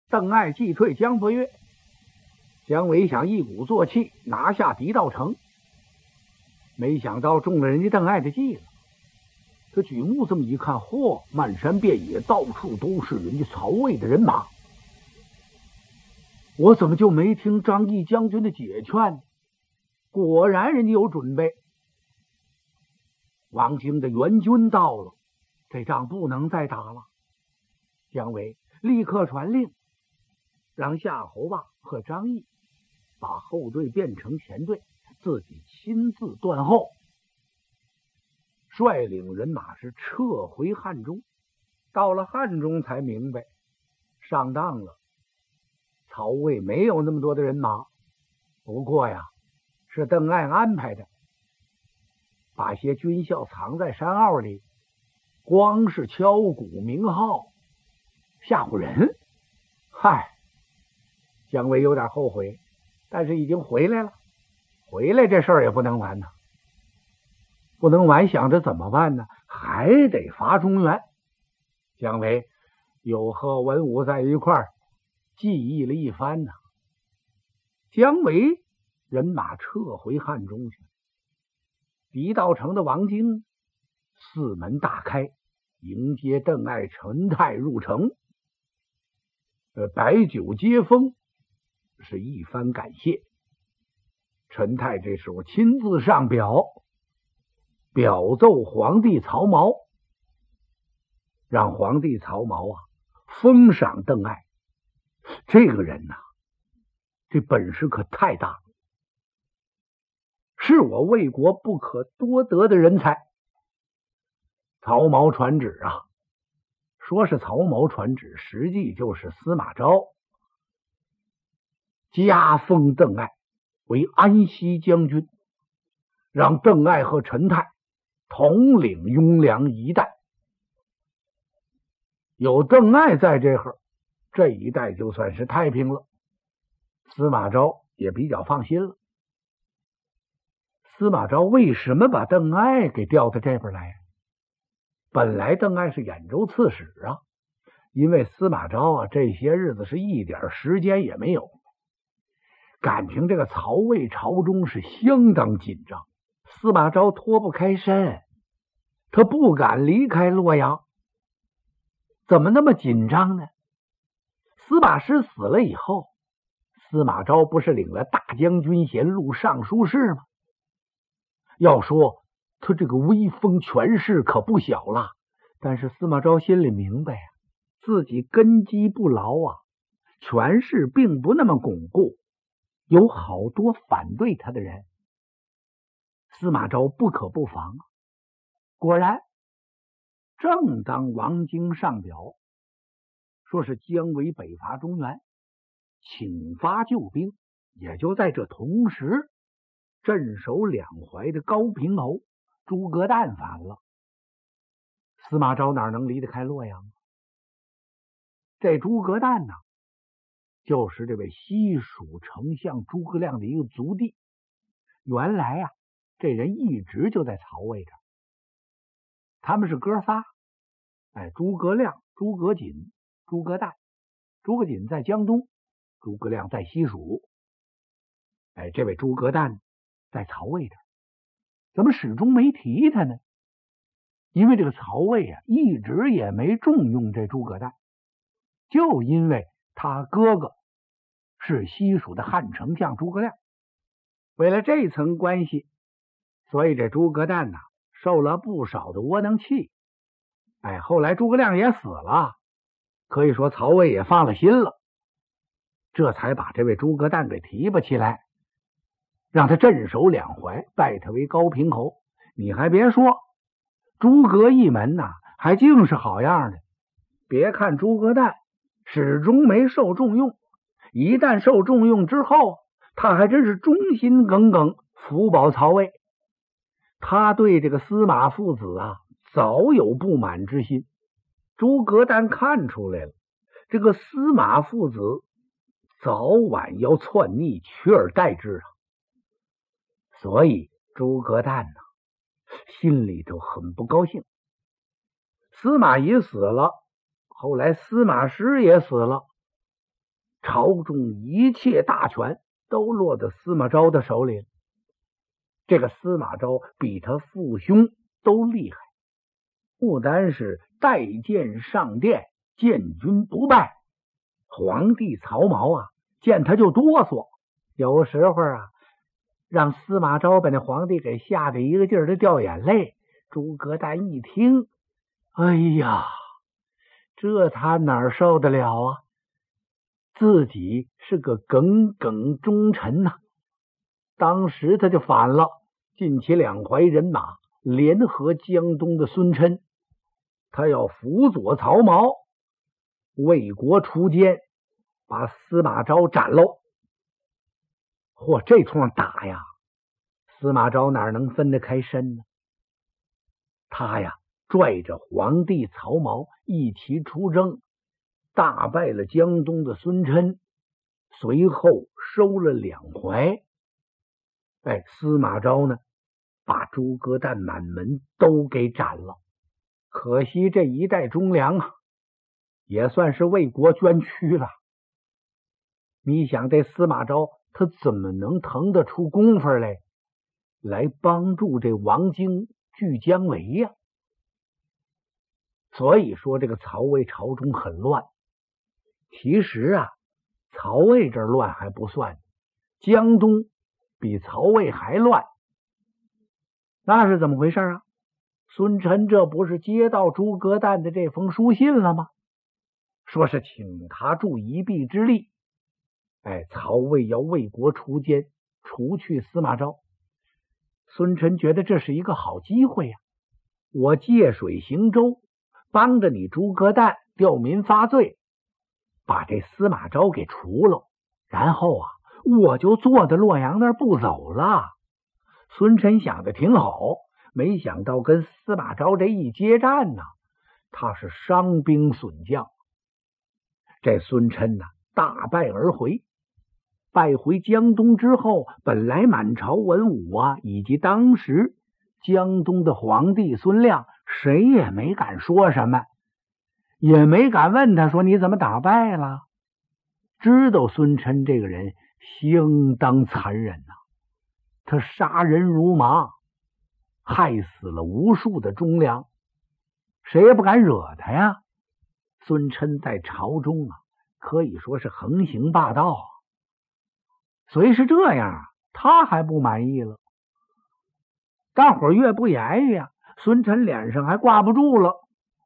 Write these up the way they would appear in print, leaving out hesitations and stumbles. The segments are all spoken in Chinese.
邓艾击退姜伯约。姜维想一鼓作气拿下狄道成，没想到中了人家邓艾的计了。他举目这么一看，嚯，漫山遍野，到处都是人家曹魏的人马。我怎么就没听张毅将军的解劝呢？果然人家有准备。王京的援军到了，这仗不能再打了。姜维立刻传令，让夏侯霸和张毅把后队变成前队，自己亲自断后，率领人马是撤回汉中。到了汉中才明白上当了，曹魏没有那么多的人马，不过呀，是邓艾安排的，把些军校藏在山坳里，光是敲鼓鸣号吓唬人。嗨，姜维有点后悔，但是已经回来了，回来这事儿也不能完呢，不能完，想着怎么办呢？还得伐中原。姜维又和文武在一块儿记忆了一番呢。姜维人马撤回汉中去，狄道成的王京四门大开，迎接邓艾、陈泰入城。摆酒接风，是一番感谢。陈泰这时候亲自上表奏皇帝曹髦，让皇帝曹髦封赏邓艾。这个人这本事可太大了，是我魏国不可多得的人才。曹髦传旨说是曹髦传旨，实际就是司马昭加封邓艾为安西将军，让邓艾和陈泰统领雍凉一带。有邓艾在这会儿，这一带就算是太平了，司马昭也比较放心了。司马昭为什么把邓艾给调到这边来？本来邓艾是兖州刺史因为司马昭这些日子是一点时间也没有，感情这个曹魏朝中是相当紧张，司马昭脱不开身，他不敢离开洛阳。怎么那么紧张呢？司马师死了以后，司马昭不是领了大将军衔、录尚书事吗？要说他这个威风权势可不小了，但是司马昭心里明白自己根基不牢权势并不那么巩固，有好多反对他的人，司马昭不可不防。果然，正当王京上表说是姜维北伐中原，请发救兵，也就在这同时，镇守两淮的高平侯诸葛诞反了。司马昭哪能离得开洛阳？这诸葛诞就是这位西蜀丞相诸葛亮的一个族弟。原来这人一直就在曹魏这儿，他们是哥仨，诸葛亮、诸葛瑾、诸葛诞。诸葛瑾在江东，诸葛亮在西蜀。这位诸葛诞在曹魏这儿，怎么始终没提他呢？因为这个曹魏一直也没重用这诸葛诞，就因为他哥哥是西蜀的汉丞相诸葛亮。为了这层关系，所以这诸葛诞受了不少的窝囊气。后来诸葛亮也死了，可以说曹魏也放了心了，这才把这位诸葛诞给提拔起来，让他镇守两淮，拜他为高平侯。你还别说，诸葛一门还竟是好样的。别看诸葛诞始终没受重用，一旦受重用之后，他还真是忠心耿耿，辅保曹魏。他对这个司马父子早有不满之心，诸葛诞看出来了，这个司马父子早晚要篡逆，取而代之所以诸葛诞心里头很不高兴。司马懿死了，后来司马师也死了， 朝中一切大权都落在司马昭的手里了。这个司马昭比他父兄都厉害，不单是带剑上殿，见军不败，皇帝曹髦啊，见他就哆嗦。有时候啊，让司马昭把那皇帝给吓得一个劲儿的掉眼泪。诸葛诞一听，哎呀，这他哪受得了啊？自己是个耿耿忠臣呐，当时他就反了，尽起两淮人马，联合江东的孙琛，他要辅佐曹髦，为国除奸，把司马昭斩喽。嚯，这通打呀，司马昭哪能分得开身呢？他呀，拽着皇帝曹髦一齐出征，大败了江东的孙琛，随后收了两淮。司马昭呢，把诸葛诞满门都给斩了。可惜这一代忠良啊，也算是为国捐躯了。你想这司马昭他怎么能腾得出功夫来帮助这王经据姜维呀？所以说这个曹魏朝中很乱。其实啊，曹魏这乱还不算，江东比曹魏还乱。那是怎么回事啊？孙琛这不是接到诸葛诞的这封书信了吗？说是请他助一臂之力。曹魏要为国除奸，除去司马昭。孙琛觉得这是一个好机会呀，我借水行舟，帮着你诸葛诞吊民发罪，把这司马昭给除了，然后啊，我就坐在洛阳那儿不走了。孙琛想的挺好，没想到跟司马昭这一接战呢，他是伤兵损将。这孙琛呢，大败而回。败回江东之后，本来满朝文武啊，以及当时江东的皇帝孙亮，谁也没敢说什么，也没敢问他说你怎么打败了。知道孙琛这个人相当残忍呐，他杀人如麻，害死了无数的忠良，谁也不敢惹他呀。孙琛在朝中啊，可以说是横行霸道啊。虽是这样，他还不满意了。大伙越不言语呀，孙琛脸上还挂不住了。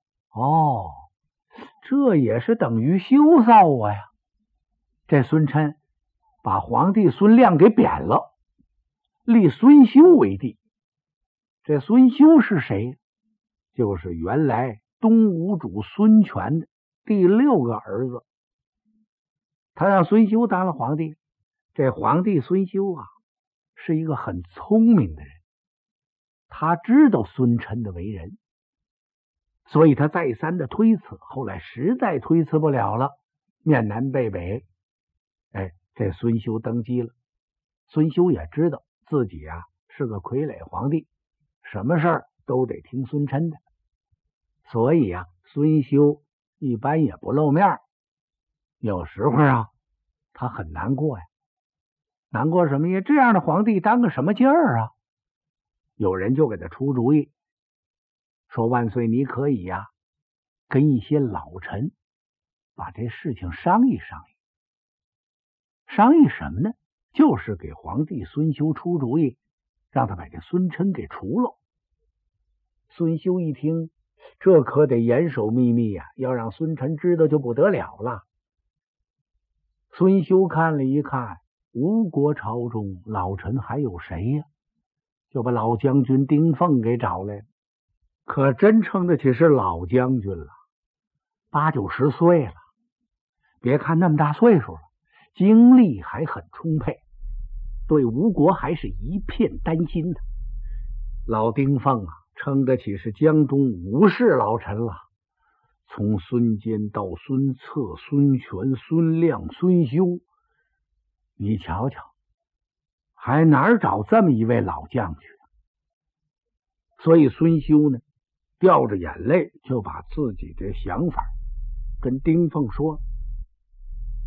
这也是等于羞臊我呀。这孙琛把皇帝孙亮给贬了，立孙休为帝。这孙休是谁？就是原来东吴主孙权的第6个儿子。他让孙休当了皇帝。这皇帝孙休啊，是一个很聪明的人，他知道孙琛的为人，所以他再三的推辞，后来实在推辞不了了，面南背北，这孙休登基了。孙休也知道自己啊是个傀儡皇帝，什么事儿都得听孙琛的，所以啊，孙休一般也不露面。有时候啊，他很难过呀。难过什么呀？这样的皇帝当个什么劲儿啊？有人就给他出主意，说万岁你可以呀，跟一些老臣把这事情商议商议。商议什么呢？就是给皇帝孙休出主意，让他把这孙琛给除了。孙休一听，这可得严守秘密呀，要让孙琛知道就不得了了。孙休看了一看，吴国朝中老臣还有谁呀？就把老将军丁奉给找来了。可真称得起是老将军了，8、90岁了。别看那么大岁数了，精力还很充沛，对吴国还是一片担心的。老丁奉啊，称得起是江东武士老臣了。从孙坚到孙策、孙权、孙亮、孙休，你瞧瞧，还哪儿找这么一位老将去？所以孙休呢，掉着眼泪就把自己的想法跟丁奉说了。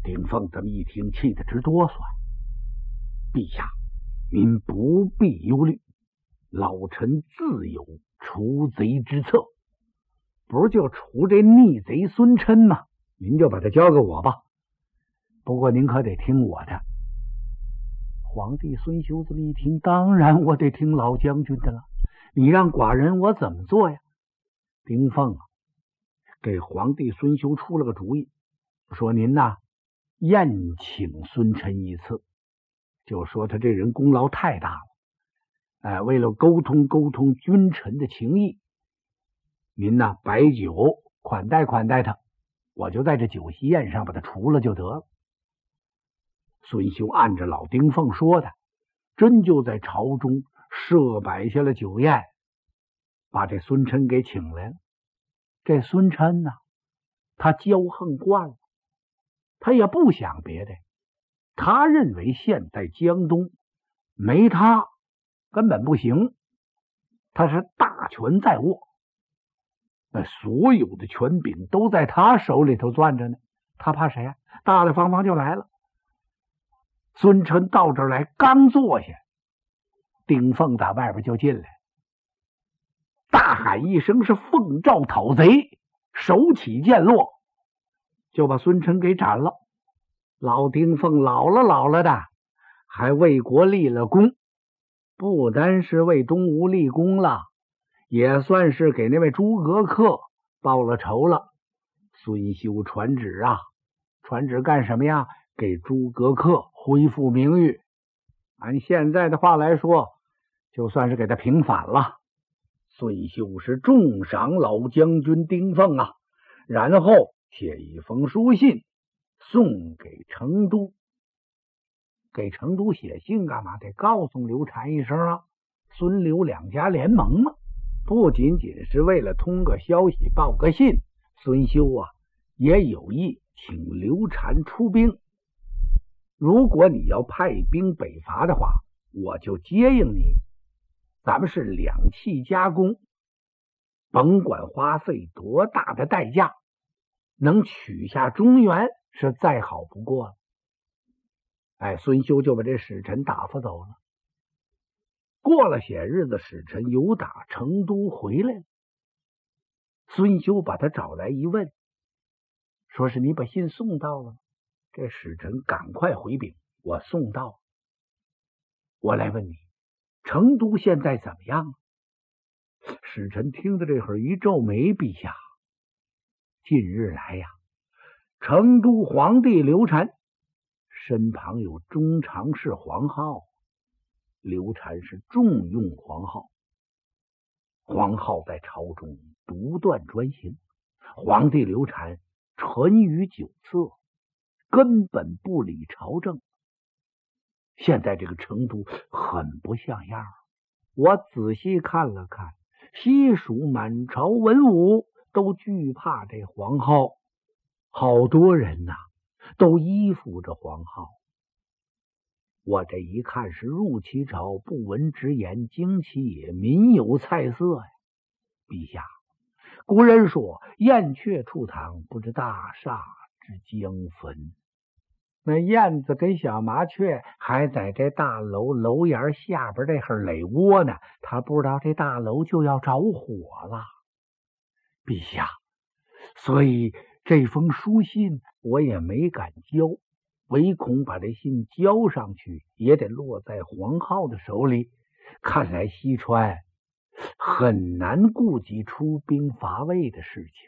丁奉这么一听，气得直哆嗦。陛下，您不必忧虑，老臣自有除贼之策。不是就除这逆贼孙琛吗？您就把他交给我吧。不过您可得听我的。皇帝孙修这么一听，当然我得听老将军的了。你让寡人我怎么做呀？丁奉给皇帝孙修出了个主意，说您呐，宴请孙琛一次，就说他这人功劳太大了。为了沟通君臣的情谊，您呐摆酒款待款待他，我就在这酒席宴上把他除了就得了。孙修按着老丁奉说的，真就在朝中设摆下了酒宴，把这孙琛给请来了。这孙琛呢，他骄横惯了，他也不想别的，他认为现在江东没他根本不行，他是大权在握，所有的权柄都在他手里头攥着呢，他怕谁啊？大大方方就来了。孙琛到这儿来，刚坐下，丁奉打外边就进来，大喊一声是奉诏讨贼，手起剑落，就把孙琛给斩了。老丁奉老了的，还为国立了功，不单是为东吴立功了，也算是给那位诸葛恪报了仇了。孙修传旨啊，传旨干什么呀？给诸葛恪恢复名誉。按现在的话来说，就算是给他平反了。孙修是重赏老将军丁奉啊，然后写一封书信送给成都。给成都写信干嘛？得告诉刘禅一声啊，孙刘两家联盟嘛。不仅仅是为了通个消息报个信，孙修啊也有意请刘禅出兵。如果你要派兵北伐的话，我就接应你，咱们是两气夹攻，甭管花费多大的代价，能取下中原是再好不过了。孙修就把这使臣打发走了。过了些日子，使臣由打成都回来了。孙修把他找来一问，说是你把信送到了。这使臣赶快回禀，我送到。我来问你，成都现在怎么样？使臣听到这会儿一皱眉，陛下，近日来呀，成都皇帝刘禅身旁有中常侍黄皓，刘禅是重用黄皓，黄皓在朝中独断专行，皇帝刘禅沉于酒色，根本不理朝政。现在这个成都很不像样，我仔细看了看，西蜀满朝文武都惧怕这黄皓，好多人都依附着黄皓。我这一看是入其巢，不闻直言，惊其野，民有菜色呀。陛下，古人说燕雀出堂，不知大厦之将焚。那燕子跟小麻雀还在这大楼楼檐下边这会垒窝呢，他不知道这大楼就要着火了。陛下，所以这封书信我也没敢交，唯恐把这信交上去也得落在黄皓的手里。看来西川很难顾及出兵伐魏的事情。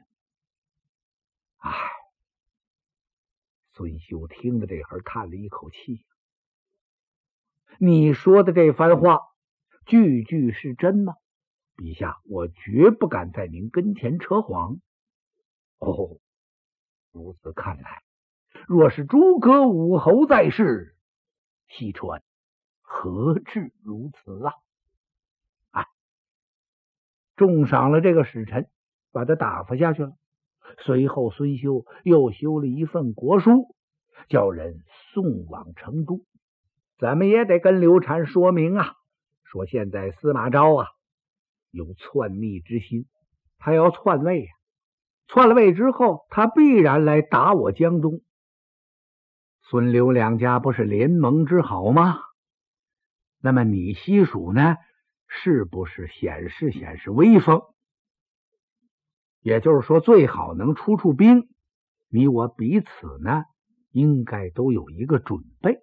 孙修听了这会儿叹了一口气，你说的这番话句句是真吗？陛下，我绝不敢在您跟前扯谎。如此看来，若是诸葛武侯在世，西川何至如此啊？重赏了这个使臣，把他打发下去了。随后孙修又修了一份国书，叫人送往成都。咱们也得跟刘禅说明说现在司马昭有篡逆之心，他要篡位篡了位之后，他必然来打我江东。 孙刘两家不是联盟之好吗？那么你西蜀呢，是不是显示威风？也就是说，最好能出兵，你我彼此呢，应该都有一个准备。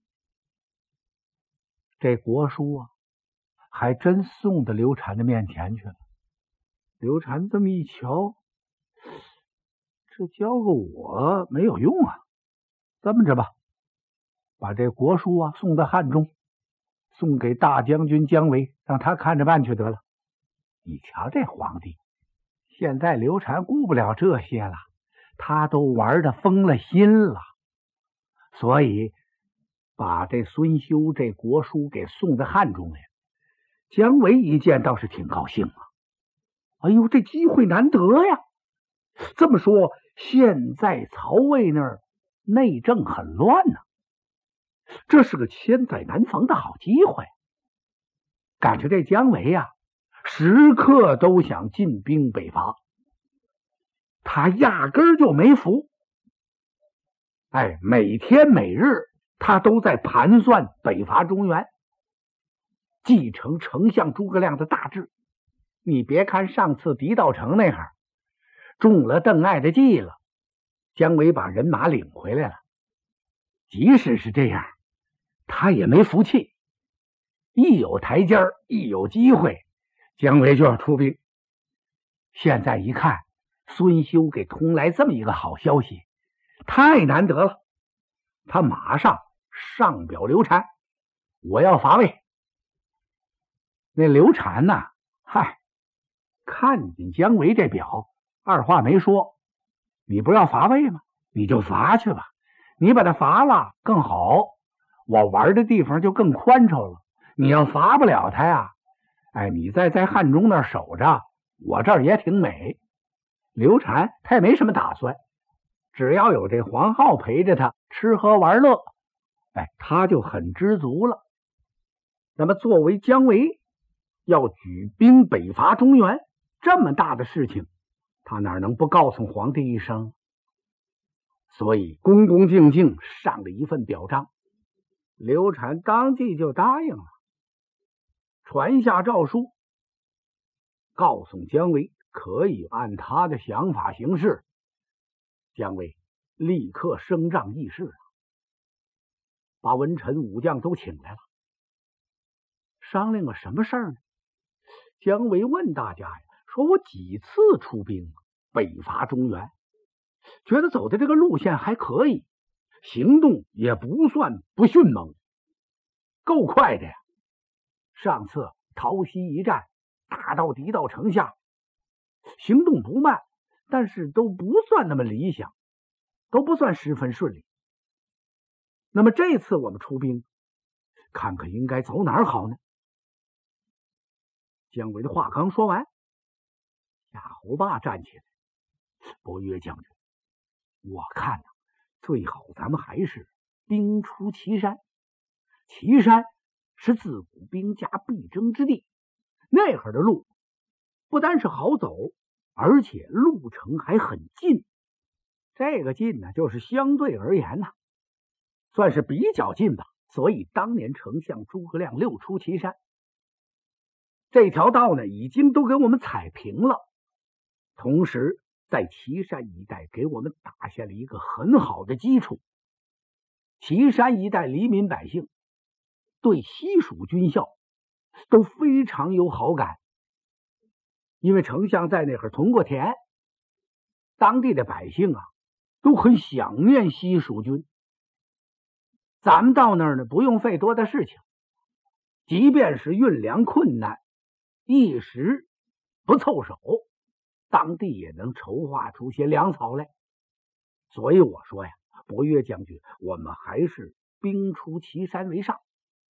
这国书啊，还真送到刘禅的面前去了。刘禅这么一瞧，这交给我没有用啊。这么着吧，把这国书啊送到汉中，送给大将军姜维，让他看着办去得了。你瞧这皇帝，现在刘禅顾不了这些了，他都玩得疯了心了，所以把这孙修这国书给送到汉中来。姜维一见倒是挺高兴啊，哎呦，这机会难得呀！这么说，现在曹魏那儿内政很乱呢，这是个千载难逢的好机会。感觉这姜维呀，时刻都想进兵北伐，他压根儿就没服。每天每日他都在盘算北伐中原，继承丞相诸葛亮的大志。你别看上次狄道成那儿中了邓艾的计了，姜维把人马领回来了，即使是这样，他也没服气。一有台阶儿，一有机会，姜维就要出兵。现在一看，孙修给通来这么一个好消息，太难得了。他马上上表刘禅，我要伐魏。那刘禅呢，看见姜维这表，二话没说，你不要伐魏吗？你就伐去吧，你把他伐了更好，我玩的地方就更宽敞了。你要伐不了他呀，你在汉中那儿守着，我这儿也挺美。刘禅他也没什么打算，只要有这黄皓陪着他吃喝玩乐，他就很知足了。那么作为姜维要举兵北伐中原，这么大的事情，他哪能不告诉皇帝一声？所以恭恭敬敬上了一份表彰，刘禅当即就答应了，传下诏书，告诉姜维可以按他的想法行事。姜维立刻升帐议事，把文臣武将都请来了，商量个什么事儿呢？姜维问大家呀，说我几次出兵北伐中原，觉得走的这个路线还可以，行动也不算不迅猛，够快的呀。上次桃溪一战打到狄道城下，行动不慢，但是都不算那么理想，都不算十分顺利。那么这次我们出兵，看看应该走哪儿好呢？姜维的话刚说完，夏侯霸站起来，伯约将军，我看最好咱们还是兵出祁山。祁山是自古兵家必争之地，那会儿的路不单是好走，而且路程还很近。这个近呢，就是相对而言呢，算是比较近吧。所以当年丞相诸葛亮六出祁山，这条道呢已经都给我们踩平了，同时在祁山一带给我们打下了一个很好的基础。祁山一带黎民百姓对西蜀军校都非常有好感，因为丞相在那会儿屯过田，当地的百姓都很想念西蜀军。咱们到那儿呢，不用费多大事情，即便是运粮困难，一时不凑手，当地也能筹划出些粮草来。所以我说呀，伯约将军，我们还是兵出祁山为上。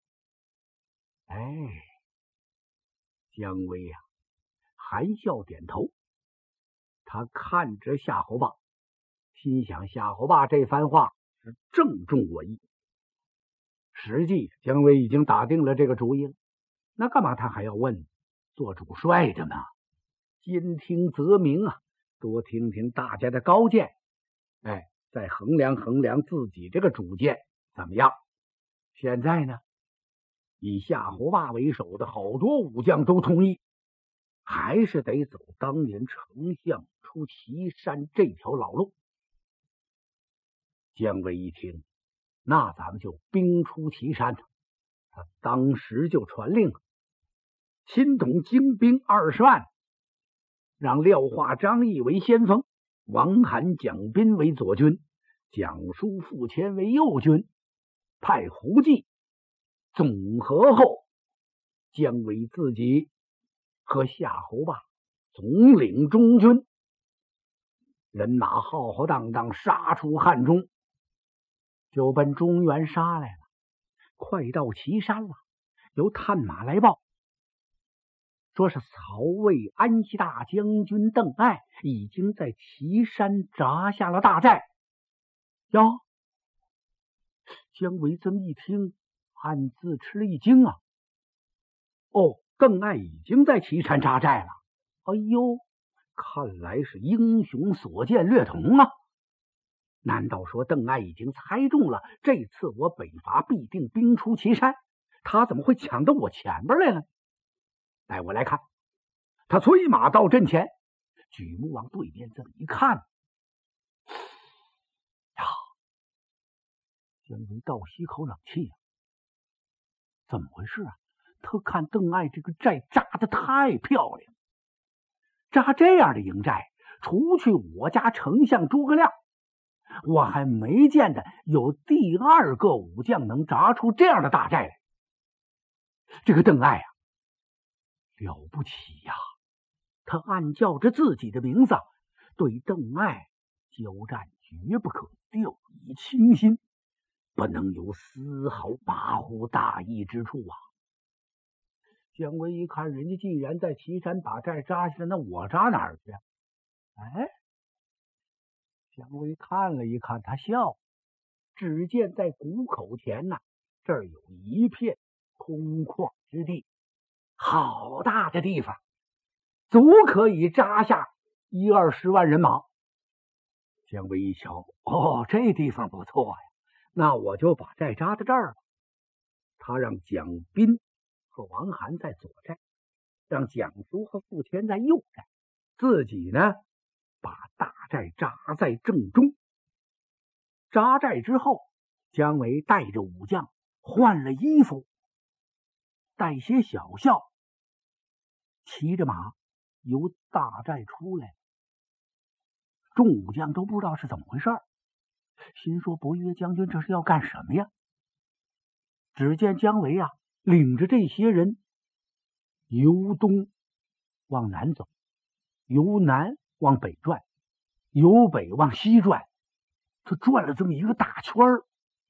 姜维含笑点头，他看着夏侯霸，心想夏侯霸这番话是正中我意。实际姜维已经打定了这个主意了，那干嘛他还要问？做主帅的嘛，兼听则明多听听大家的高见， 再衡量衡量自己这个主见怎么样。现在呢，以夏侯霸为首的好多武将都同意，还是得走当年丞相出祁山这条老路。姜维一听，那咱们就兵出祁山。他当时就传令，亲统精兵20万，让廖化、张翼为先锋，王罕、蒋斌为左军，蒋叔、傅谦为右军，派胡济总和后，姜维自己和夏侯霸总领中军，人马浩浩荡荡杀出汉中，就奔中原杀来了。快到祁山了，有探马来报，说是曹魏安西大将军邓艾已经在祁山扎下了大寨。哟，姜维这么一听，暗自吃了一惊啊！哦，邓艾已经在祁山扎寨了。哎呦，看来是英雄所见略同啊！难道说邓艾已经猜中了这次我北伐必定兵出祁山？他怎么会抢到我前边来了？带我来看。他催马到阵前，举目往对面这么一看，呀！姜维倒吸口冷气呀，怎么回事啊？他看邓艾这个寨扎得太漂亮，扎这样的营寨，除去我家丞相诸葛亮，我还没见得有第二个武将能扎出这样的大寨来。这个邓艾啊，了不起呀！他暗叫着自己的名字，对邓艾交战绝不可掉以轻心，不能有丝毫马虎大意之处啊！姜维一看，人家既然在祁山把寨扎下来，那我扎哪儿去？哎，姜维看了一看，他笑。只见在谷口前呐，这儿有一片空旷之地，好大的地方，足可以扎下10-20万人马。姜维一瞧，哦，这地方不错呀，那我就把寨扎在这儿了。他让蒋斌和王罕在左寨，让蒋叔和傅谦在右寨，自己呢把大寨扎在正中。扎寨之后，姜维带着武将换了衣服，带些小校，骑着马由大寨出来。众武将都不知道是怎么回事，心说伯约将军这是要干什么呀？只见姜维啊领着这些人由东往南走，由南往北转，由北往西转，就转了这么一个大圈儿。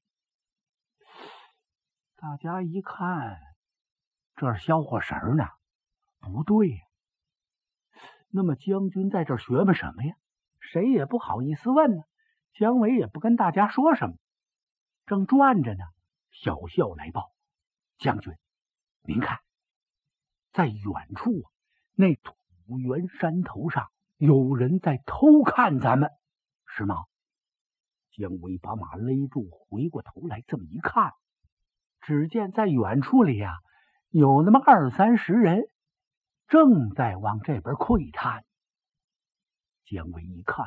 大家一看，这是消火神呢，不对呀。那么将军在这学么什么呀？谁也不好意思问呢。姜维也不跟大家说什么，正转着呢，小校来报：将军，您看，在远处啊，那土原山头上有人在偷看咱们，是吗？姜维把马勒住，回过头来这么一看，只见在远处里呀，有那么20-30人正在往这边窥探。姜维一看，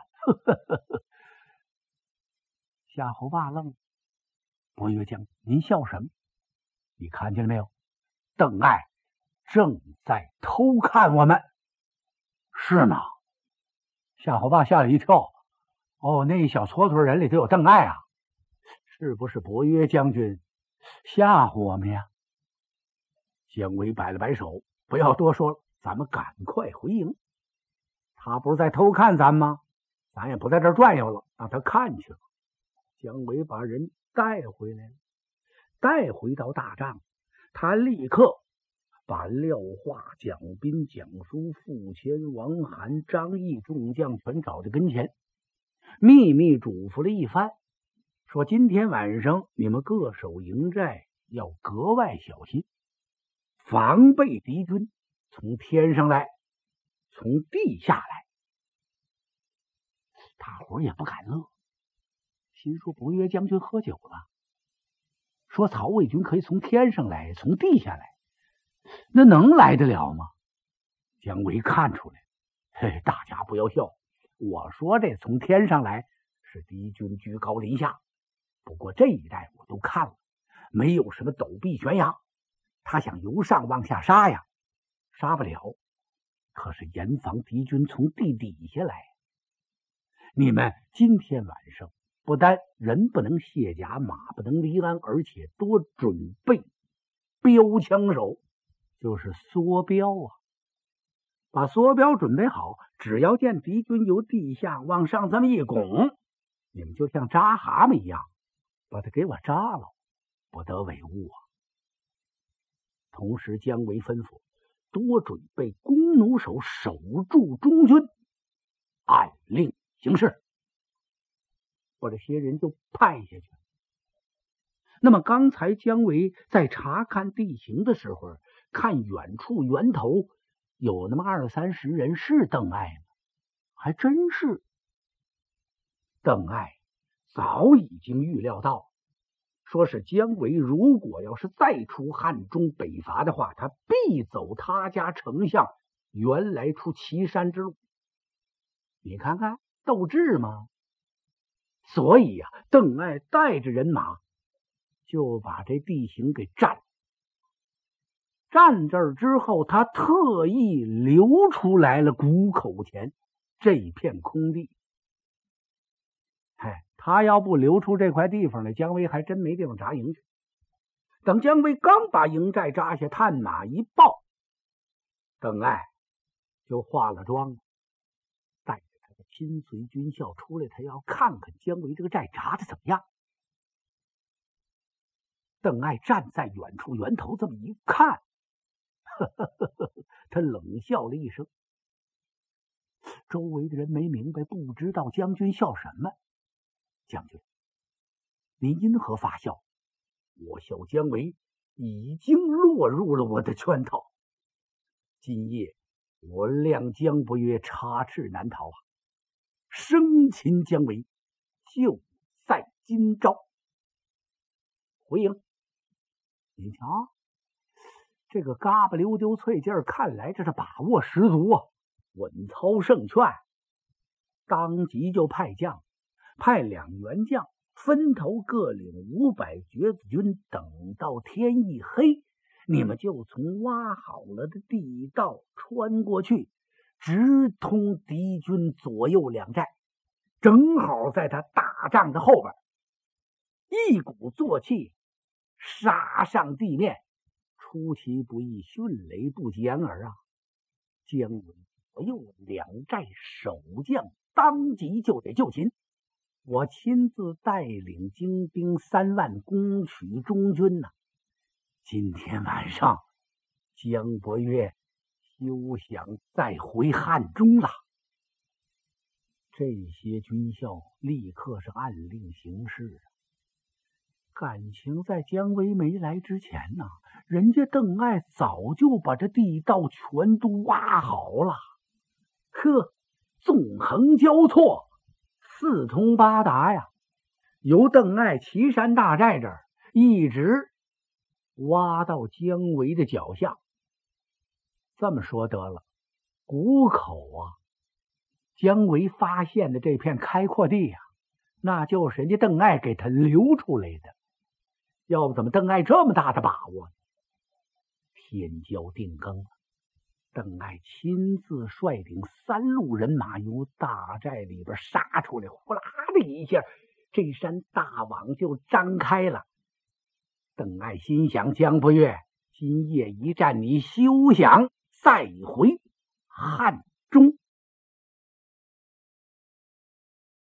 夏侯霸愣了：伯约将军，您笑什么？你看见了没有？邓艾正在偷看我们，是吗？夏侯霸吓了一跳。哦，那一小撮撮人里头有邓艾啊，是不是伯约将军吓唬我们呀？姜维摆了摆手，不要多说了，咱们赶快回营。他不是在偷看咱吗？咱也不在这儿转悠了，让他看去了。姜维把人带回来了，带回到大帐，他立刻把廖化、蒋斌、蒋叔、傅谦、王罕、张翼众将全找在跟前，秘密嘱咐了一番，说今天晚上你们各守营寨，要格外小心，防备敌军从天上来，从地下来。大伙也不敢乐， 心说伯约将军喝酒了，说曹魏军可以从天上来，从地下来，那能来得了吗？姜维看出来，嘿，大家不要笑，我说这从天上来是敌军居高临下，不过这一带我都看了，没有什么陡壁悬崖，他想由上往下杀呀，杀不了，可是严防敌军从地底下来。你们今天晚上不但人不能卸甲，马不能离鞍，而且多准备标枪手，就是梭镖啊。把梭镖准备好，只要见敌军由地下往上这么一拱，你们就像扎蛤蟆一样，把他给我扎了，不得为误啊。同时姜维吩咐多准备弓弩手守住中军，按令行事。把这些人就派下去了。那么刚才姜维在查看地形的时候，看远处源头有那么20-30人，是邓艾吗？还真是。邓艾早已经预料到，说是姜维如果要是再出汉中北伐的话，他必走他家丞相原来出岐山之路。你看看斗志吗？所以呀，邓艾带着人马就把这地形给占。占这儿之后，他特意留出来了谷口前这片空地。他要不留出这块地方来，姜维还真没地方扎营去。等姜维刚把营寨扎下，探马一报，邓艾就化了妆，带着他的亲随军校出来，他要看看姜维这个寨扎的怎么样。邓艾站在远处源头这么一看，他冷笑了一声。周围的人没明白，不知道将军笑什么。将军，您因何发笑？我小姜维已经落入了我的圈套，今夜我亮姜伯约插翅难逃啊！生擒姜维，就在今朝。回营。你瞧，这个嘎巴溜丢脆劲儿，看来这是把握十足啊，稳操胜券。当即就派将，派2员将分头各领500橛子军，等到天一黑，你们就从挖好了的地道穿过去，直通敌军左右2寨，正好在他大帐的后边，一鼓作气杀上地面。出其不意，迅雷不及掩耳啊！姜维左右2寨守将当即就得就擒。我亲自带领精兵3万攻取中军呐！今天晚上，姜伯约休想再回汉中了。这些军校立刻是按令行事。感情在姜维没来之前呢，人家邓艾早就把这地道全都挖好了。呵，纵横交错，四通八达呀，由邓艾岐山大寨这儿一直挖到姜维的脚下。这么说得了，谷口啊，姜维发现的这片开阔地啊，那就是人家邓艾给他留出来的。要不怎么邓艾这么大的把握呢？天骄定更了，邓艾亲自率领3路人马由大寨里边杀出来，呼啦的一下，这扇大网就张开了。邓艾心想，姜伯约，今夜一战，你休想再回汉